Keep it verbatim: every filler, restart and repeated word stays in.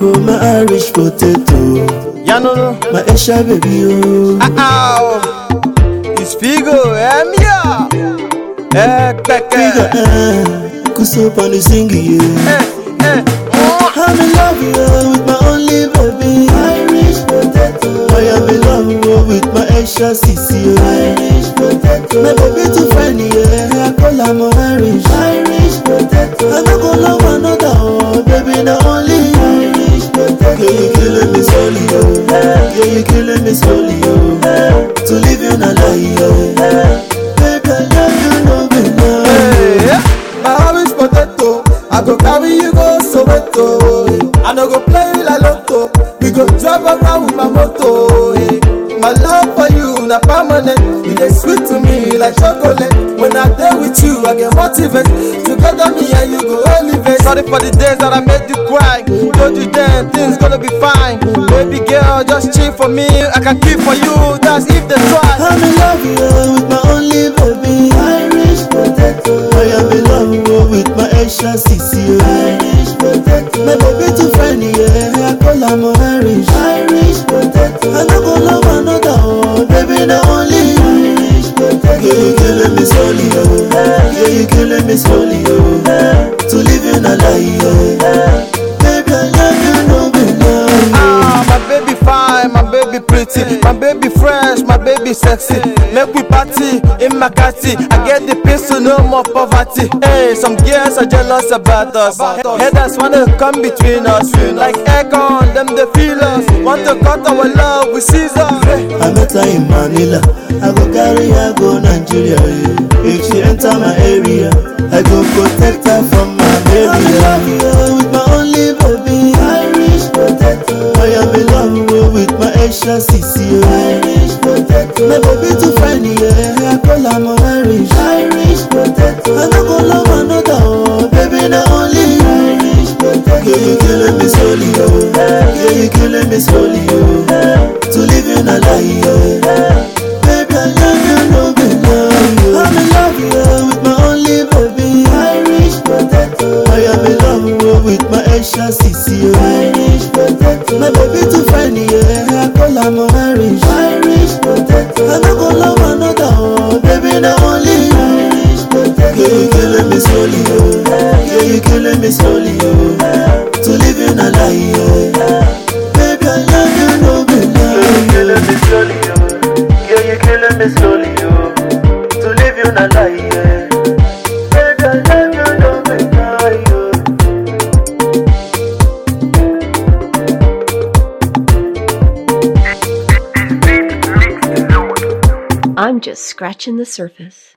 Oh, my Irish potato. Yeah, no, no. My Asia baby, oh. Ah, oh. It's Figo, eh, Mia. Eh, Keke. Figo, eh. Kuso pani singi, yeah. Eh, eh. I'm in love, yeah, with my only baby. Irish potato. I am in love, oh, with my Asia sissy, oh. Irish potato. My baby too funny, yeah. I call her my Irish. Irish potato. I'm not gonna love another, oh, baby, not only Irish potato. Yeah, you killing me slowly, oh. Yeah, you killing me slowly, oh. To live in a lie, oh. Baby, I love you, no, be no. Hey, my Irish potato. I go carry you go Soweto. I no go play you like Lotto. We go drive around with my moto. Hey. My love for you na permanent. You dey sweet to me like chocolate. When I dey with you, I get motivate. Together me and you go elevate. Sorry for the days that I made you cry. Told you then things gonna be fine. Baby girl, just chill for me. I can keep for you. That's if they try. I'm in love, yeah, with my only baby. Irish potato. I am in love with my Asia sissy, oh. Irish potato. My baby too funny, yeah. I call her my Irish. Irish potato. I no go love another, oh, baby, not only Irish potato. Yeah, you killing me slowly, oh. Yeah, you killing me slowly, oh. To live in a lie, oh. Baby, I love you, no be lie. Ah, my baby fine, my baby pretty, my baby fresh, my baby sexy. Make we party in Makati. I get the pistol, no more poverty. Hey, some girls are jealous about us. Haters wanna come between us. Like aircon, them they feel us. Want to cut our love with scissors. I met her in Manila. I go carry her go Nigeria. Yeah. If she enter my area, I go protect her from my baby. I'm in love, yeah, with my only baby. Irish potato. I am in love with my Asia sissy, oh. Irish potato. My baby too funny, yeah. I call her my Irish. Irish potato. I no go love another, oh, baby, not only Irish potato. Yeah, you killing me slowly, oh. Yeah, you killing me slowly, oh. To live in a lie, oh. Baby, I love you, no be lie, oh. I'm in love, yeah, with my only baby. Irish potato. I am in love with my Asia sissy, oh. Irish potato. My baby too funny, yeah. I call her my Irish. Irish potato. I no go love another, oh, baby, not only Irish potato. Yeah, you killing me slowly, oh. Yeah, you killing me slowly, oh. To live in a lie, oh. Baby, I love you, no be lie. Yeah, you killing me slowly, oh. Yeah, you killing me slowly, oh. To live in a lie, yeah. Baby, I love you, no be lie, oh. I'm just scratching the surface.